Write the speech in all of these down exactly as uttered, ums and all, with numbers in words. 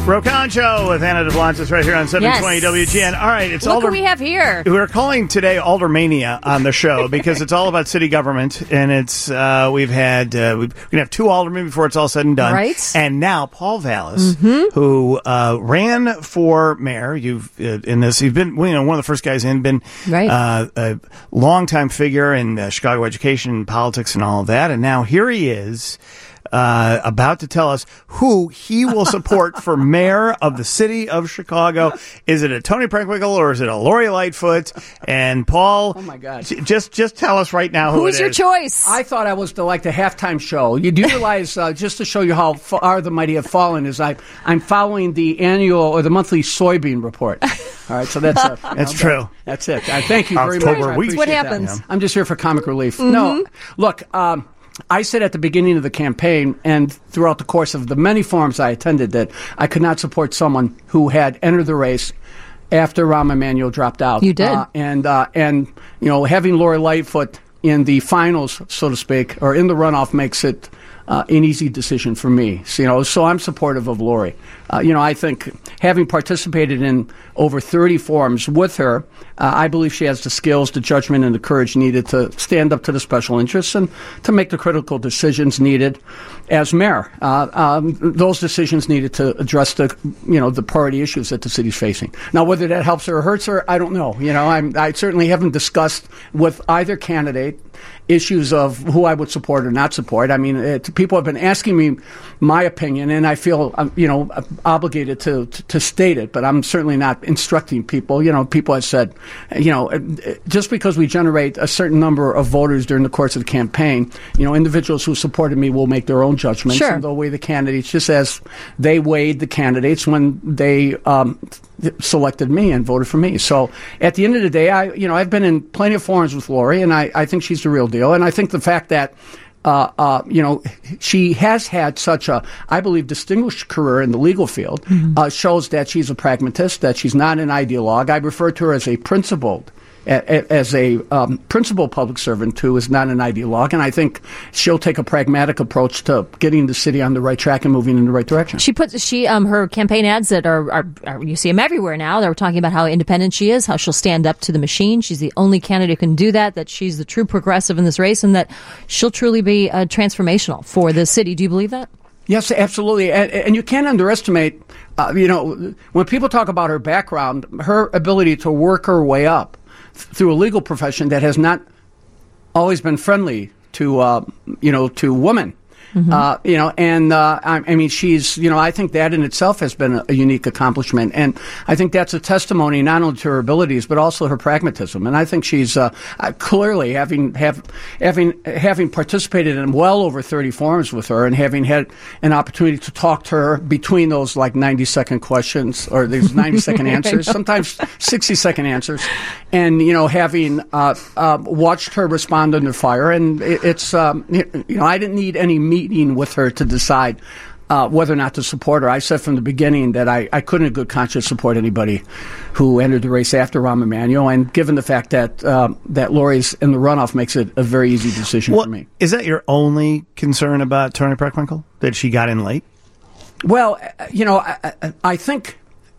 Rokan Show with Anna DeBlantis right here on seven twenty yes. W G N. All right, it's Look Alder- what we have here. We're calling today Aldermania on the show because it's all about city government, and it's uh, we've had uh, we're gonna have two aldermen before it's all said and done, right? And now Paul Vallis, mm-hmm. who uh, ran for mayor. You've uh, in this, you've been you know one of the first guys in, been right. uh, a longtime figure in uh, Chicago education, politics, and all of that, and now here he is. Uh, about to tell us who he will support for mayor of the city of Chicago. Is it a Toni Preckwinkle or is it a Lori Lightfoot? And Paul, oh my God, just just tell us right now who Who's it your is. choice? I thought I was the, like the halftime show. You do realize, uh, just to show you how far the mighty have fallen, is I I'm following the annual or the monthly soybean report. All right, so that's uh, that's know, true. That, that's it. I thank you October very much. week. What happens? That. I'm just here for comic relief. Mm-hmm. No, look. Um, I said at the beginning of the campaign and throughout the course of the many forums I attended that I could not support someone who had entered the race after Rahm Emanuel dropped out. You did. Uh, and, uh, and, you know, having Lori Lightfoot in the finals, so to speak, or in the runoff makes it uh, an easy decision for me. So, you know, so I'm supportive of Lori. Uh, you know, I think having participated in over thirty forums with her, uh, I believe she has the skills, the judgment, and the courage needed to stand up to the special interests and to make the critical decisions needed as mayor. Uh, um, those decisions needed to address the, you know, the priority issues that the city's facing. Now, whether that helps her or hurts her, I don't know. You know, I'm, I certainly haven't discussed with either candidate issues of who I would support or not support. I mean, it, people have been asking me my opinion, and I feel, um, you know, obligated to, to, to state it, but I'm certainly not instructing people. You know, people have said, you know, just because we generate a certain number of voters during the course of the campaign, you know, individuals who supported me will make their own judgments. Sure. And they'll weigh the candidates just as they weighed the candidates when they um, selected me and voted for me. So at the end of the day, I, you know, I've been in plenty of forums with Lori, and I, I think she's the real deal. And I think the fact that Uh, uh, you know, she has had such a, I believe, distinguished career in the legal field, mm-hmm. uh, shows that she's a pragmatist, that she's not an ideologue. I refer to her as a principled, a, as a um, principled public servant who is not an ideologue, and I think she'll take a pragmatic approach to getting the city on the right track and moving in the right direction. She puts she um her campaign ads that are, are, are you see them everywhere now. They're talking about how independent she is, how she'll stand up to the machine. She's the only candidate who can do that. That she's the true progressive in this race, and that she'll truly be uh, transformational for the city. Do you believe that? Yes, absolutely. And, and you can't underestimate, uh, you know, when people talk about her background, her ability to work her way up through a legal profession that has not always been friendly to, uh, you know, to women. Mm-hmm. Uh, you know, and uh, I, I mean, she's, you know, I think that in itself has been a, a unique accomplishment. And I think that's a testimony not only to her abilities, but also her pragmatism. And I think she's uh, uh, clearly, having have, having having participated in well over thirty forums with her and having had an opportunity to talk to her between those like ninety-second questions or these ninety-second answers, sometimes sixty-second answers, and, you know, having uh, uh, watched her respond under fire. And it, it's, um, you know, I didn't need any meat meeting with her to decide uh, whether or not to support her. I said from the beginning that I, I couldn't in good conscience support anybody who entered the race after Rahm Emanuel, and given the fact that uh, that Lori's in the runoff makes it a very easy decision well, for me. Is that your only concern about Toni Preckwinkle, that she got in late? Well, you know, I, I, I think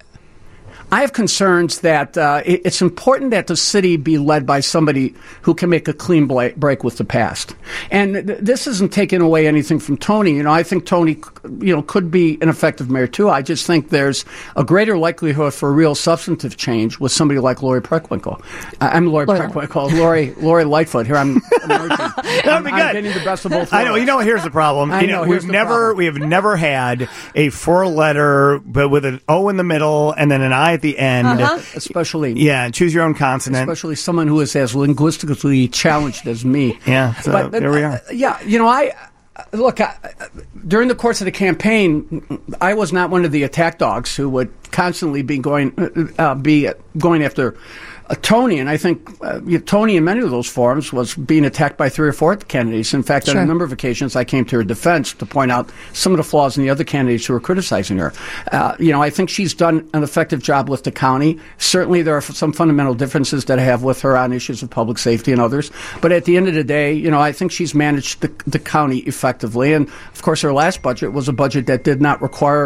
I have concerns that uh, it, it's important that the city be led by somebody who can make a clean bla- break with the past. And th- this isn't taking away anything from Toni. You know, I think Toni, you know, could be an effective mayor too. I just think there's a greater likelihood for real substantive change with somebody like Lori Preckwinkle. Uh, I'm Lori, Lori Preckwinkle. Lori Lori Lightfoot. Here I'm. Emerging. That'd be I'm, good. I'm getting the best of both worlds. I know. You know, here's the problem. I you know. know we've never problem. we have never had a four letter but with an O in the middle and then an I at the end. Uh-huh. Especially, yeah, choose your own consonant. Especially someone who is as linguistically challenged as me. Yeah, so but, there we are. Uh, yeah, you know, I look I, during the course of the campaign, I was not one of the attack dogs who would constantly be going uh, be going after Uh, Toni, and I think uh, Toni in many of those forums was being attacked by three or four candidates. In fact, sure. on a number of occasions, I came to her defense to point out some of the flaws in the other candidates who were criticizing her. Uh, you know, I think she's done an effective job with the county. Certainly, there are some fundamental differences that I have with her on issues of public safety and others. But at the end of the day, you know, I think she's managed the, the county effectively. And, of course, her last budget was a budget that did not require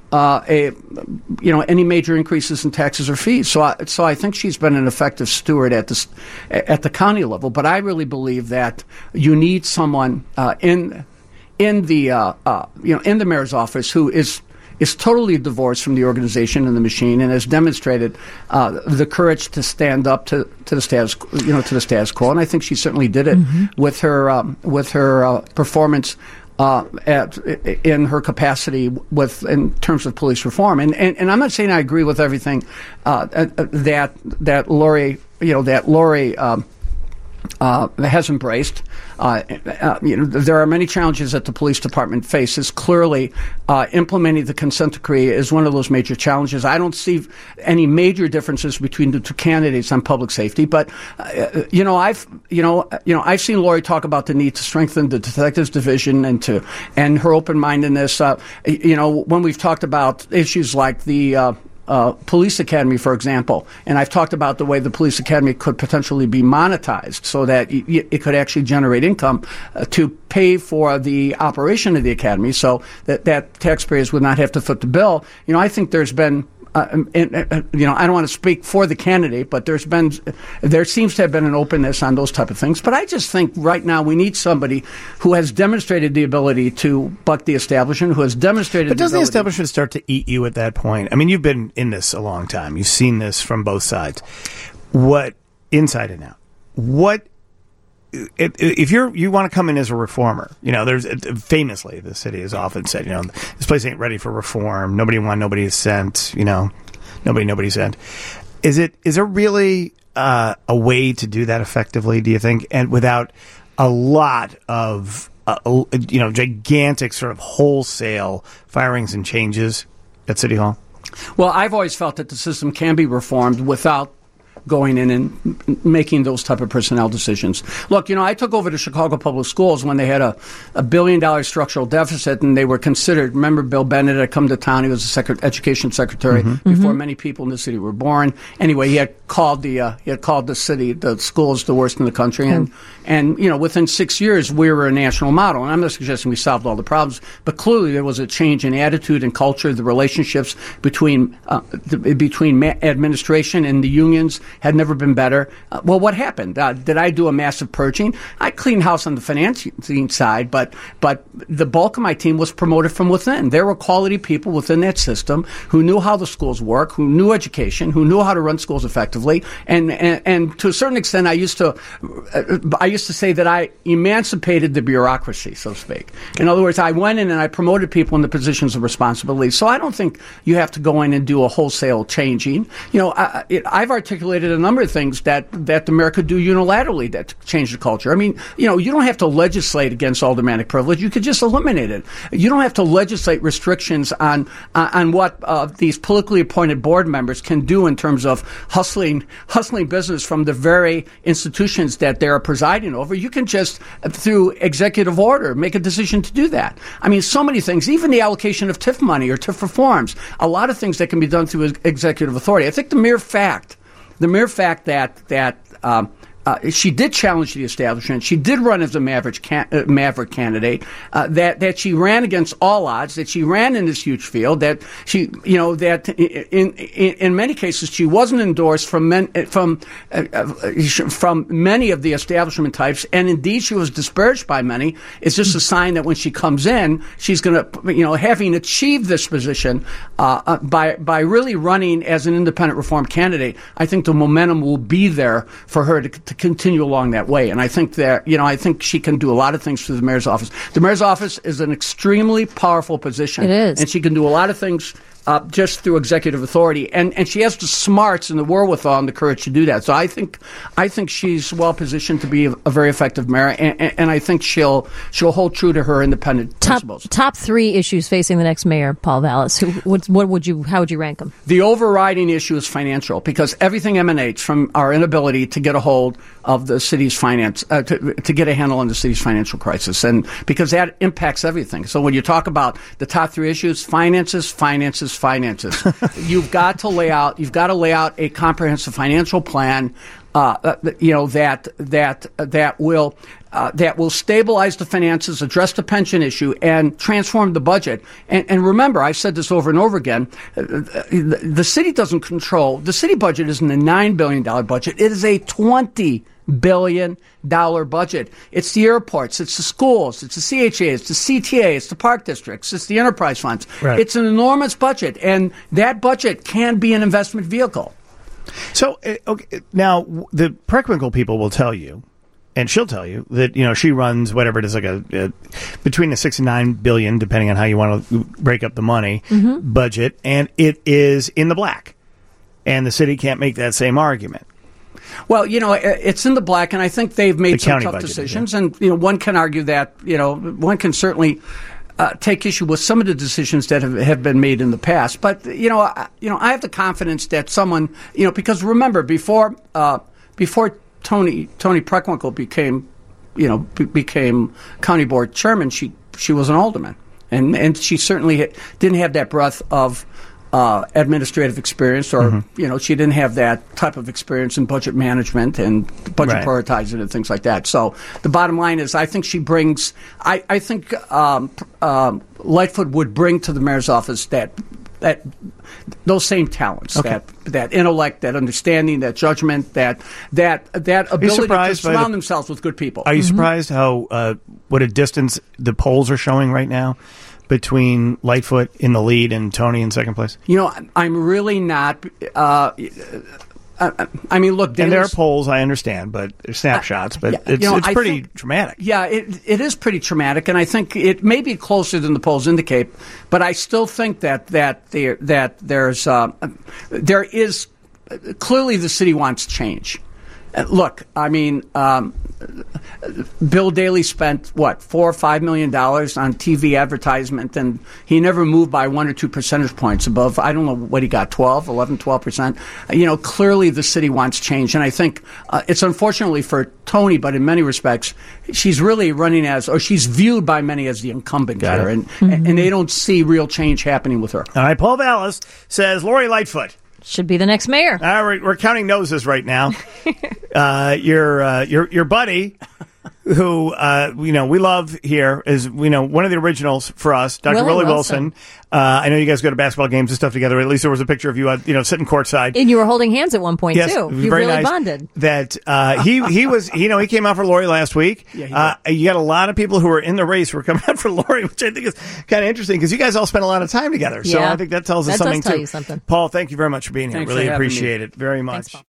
uh, a you know any major increases in taxes or fees. So I, so I think she's been an effective steward at this at the county level. But I really believe that you need someone uh, in in the uh, uh, you know in the mayor's office who is. is totally divorced from the organization and the machine, and has demonstrated uh, the courage to stand up to, to the status, you know, to the status quo. And I think she certainly did it mm-hmm. with her um, with her uh, performance uh, at in her capacity with in terms of police reform. And and, and I'm not saying I agree with everything uh, that that Lori, you know, that Lori. Um, Uh, has embraced. Uh, uh, you know, there are many challenges that the police department faces. Clearly, uh, implementing the consent decree is one of those major challenges. I don't see any major differences between the two candidates on public safety, but uh, you know, I've you know, you know, I've seen Lori talk about the need to strengthen the detectives division and to and her open-mindedness. Uh, you know, when we've talked about issues like the uh, Uh, police academy, for example, and I've talked about the way the police academy could potentially be monetized so that y- it could actually generate income uh, to pay for the operation of the academy, so that, that taxpayers would not have to foot the bill. You know, I think there's been Uh, and, uh, you know, I don't want to speak for the candidate, but there's been, there seems to have been an openness on those type of things. But I just think right now we need somebody who has demonstrated the ability to buck the establishment, who has demonstrated. But the doesn't the ability- establishment start to eat you at that point? I mean, you've been in this a long time. You've seen this from both sides. What, inside and out, what, If, if you're you want to come in as a reformer, you know, there's famously the city has often said, you know, this place ain't ready for reform. Nobody won, nobody is sent. You know, nobody, nobody sent. Is it is there really uh, a way to do that effectively? Do you think, and without a lot of uh, you know gigantic sort of wholesale firings and changes at City Hall? Well, I've always felt that the system can be reformed without going in and making those type of personnel decisions. Look, you know, I took over the Chicago Public Schools when they had a, a billion dollar structural deficit, and they were considered. Remember, Bill Bennett had come to town. He was the sec- education secretary mm-hmm. before mm-hmm. many people in the city were born. Anyway, he had called the uh, he had called the city, the schools, the worst in the country, mm-hmm. and and you know, within six years, we were a national model. And I'm not suggesting we solved all the problems, but clearly there was a change in attitude and culture. The relationships between uh, the, between ma- administration and the unions had never been better. Uh, well, what happened? Uh, did I do a massive purging? I cleaned house on the financing side, but but the bulk of my team was promoted from within. There were quality people within that system who knew how the schools work, who knew education, who knew how to run schools effectively, and and, and to a certain extent, I used to uh, I used to say that I emancipated the bureaucracy, so to speak. In other words, I went in and I promoted people in the positions of responsibility. So I don't think you have to go in and do a wholesale changing. You know, I, it, I've articulated a number of things that, that the mayor could do unilaterally that change the culture. I mean, you know, you don't have to legislate against aldermanic privilege. You could just eliminate it. You don't have to legislate restrictions on uh, on what uh, these politically appointed board members can do in terms of hustling hustling business from the very institutions that they're presiding over. You can just, uh, through executive order, make a decision to do that. I mean, so many things, even the allocation of T I F money or T I F reforms, a lot of things that can be done through executive authority. I think the mere fact The mere fact that that um, uh, she did challenge the establishment, she did run as a maverick can- uh, maverick candidate, uh, that that she ran against all odds, that she ran in this huge field, that she, you know, that in in, in many cases she wasn't endorsed from men, from uh, uh, from many of the establishment types, and indeed she was disparaged by many. It's just a sign that when she comes in, she's going to, you know, having achieved this position uh, uh, by by really running as an independent reform candidate, I think the momentum will be there for her to, to continue along that way. And I think that, you know, I think she can do a lot of things for the mayor's office. The mayor's office is an extremely powerful position. It is. And she can do a lot of things Uh, just through executive authority, and, and she has the smarts and the wherewithal and the courage to do that. So I think I think she's well positioned to be a, a very effective mayor, and, and, and I think she'll she'll hold true to her independent top, principles. Top three issues facing the next mayor, Paul Vallas. Who, what, what would you? How would you rank them? The overriding issue is financial, because everything emanates from our inability to get a hold of the city's finance, uh, to, to get a handle on the city's financial crisis, and because that impacts everything. So when you talk about the top three issues, finances, finances, finances. You've got to lay out. You've got to lay out a comprehensive financial plan uh, you know, that that that will uh, that will stabilize the finances, address the pension issue, and transform the budget. And, and remember, I've said this over and over again: uh, the, the city doesn't control the city budget. Isn't a nine billion dollar budget; it is a twenty billion dollar budget. It's the airports, it's the schools, it's the C H A, it's the C T A, it's the park districts, it's the enterprise funds. Right. It's an enormous budget, and that budget can be an investment vehicle. So, uh, okay, now the Preckwinkle people will tell you, and she'll tell you that, you know, she runs whatever it is, like a, a between the six and nine billion, depending on how you want to break up the money mm-hmm. budget, and it is in the black, and the city can't make that same argument. Well, you know, it's in the black, and I think they've made The some county tough budget, decisions. yeah. And, you know, one can argue that, you know, one can certainly uh, take issue with some of the decisions that have, have been made in the past. But, you know, I, you know, I have the confidence that someone, you know, because remember, before uh, before Toni Toni Preckwinkle became, you know, be, became county board chairman, she she was an alderman, and and she certainly didn't have that breadth of Uh, administrative experience, or mm-hmm. you know, she didn't have that type of experience in budget management and budget Right. prioritizing and things like that. So the bottom line is, I think she brings. I, I think um, um, Lightfoot would bring to the mayor's office that that those same talents, Okay. that that intellect, that understanding, that judgment, that that that ability to surprised by surround the- themselves with good people. Are you surprised how uh, what a distance the polls are showing right now between Lightfoot in the lead and Toni in second place? You know, I'm really not. Uh, I, I mean, look, And there are Daley's- polls, I understand, but they're snapshots. But yeah, it's you know, it's I pretty think- dramatic. Yeah, it it is pretty traumatic, and I think it may be closer than the polls indicate. But I still think that that there that there's uh, there is clearly the city wants change. Uh, Look, I mean, um, Bill Daley spent what four or five million dollars on T V advertisement, and he never moved by one or two percentage points above. I don't know what he got, twelve, eleven, twelve percent. You know, clearly the city wants change, and I think uh, it's unfortunately for Toni, but in many respects, she's really running as, or she's viewed by many as the incumbent Got here, it. and and they don't see real change happening with her. All right, Paul Vallis says Lori Lightfoot. Should be the next mayor. All right, we're, we're counting noses right now. uh, your uh, your your buddy, who uh, you know we love here, is you know one of the originals for us, Doctor Willie Willie Wilson. Wilson. Uh, I know you guys go to basketball games and stuff together. At least there was a picture of you, uh, you know, sitting courtside. And you were holding hands at one point, Yes, too. it was You very really nice. bonded. That uh, he he was, you know, he came out for Lori last week. Yeah, he uh, you got a lot of people who were in the race who were coming out for Lori, which I think is kind of interesting because you guys all spent a lot of time together. So Yeah. I think that tells us That does something tell too. you something. Paul, thank you very much for being here. Thanks really for having me. appreciate it very much. Thanks, Paul.